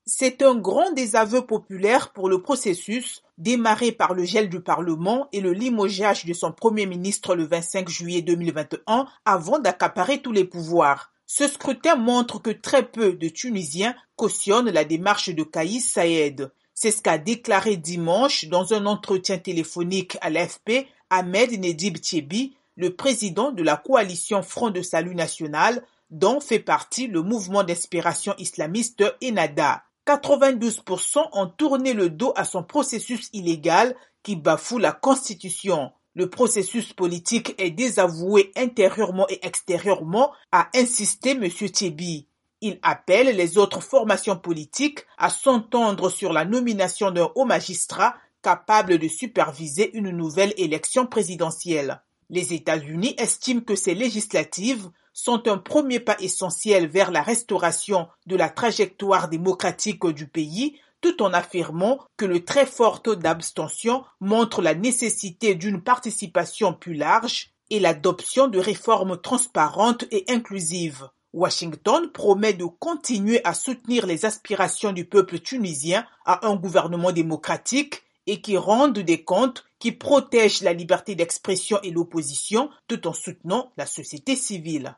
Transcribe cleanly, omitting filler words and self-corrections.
C'est un grand désaveu populaire pour le processus, démarré par le gel du Parlement et le limogeage de son Premier ministre le 25 juillet 2021 avant d'accaparer tous les pouvoirs. Ce scrutin montre que très peu de Tunisiens cautionnent la démarche de Kais Saied. C'est ce qu'a déclaré dimanche dans un entretien téléphonique à l'AFP Ahmed Nedib Tchebi, le président de la coalition Front de Salut National, dont fait partie le mouvement d'inspiration islamiste Ennahda. 92% ont tourné le dos à son processus illégal qui bafoue la Constitution. Le processus politique est désavoué intérieurement et extérieurement, a insisté M. Tchebi. Il appelle les autres formations politiques à s'entendre sur la nomination d'un haut magistrat capable de superviser une nouvelle élection présidentielle. Les États-Unis estiment que ces législatives sont un premier pas essentiel vers la restauration de la trajectoire démocratique du pays, tout en affirmant que le très fort taux d'abstention montre la nécessité d'une participation plus large et l'adoption de réformes transparentes et inclusives. Washington promet de continuer à soutenir les aspirations du peuple tunisien à un gouvernement démocratique et qui rende des comptes, qui protège la liberté d'expression et l'opposition tout en soutenant la société civile.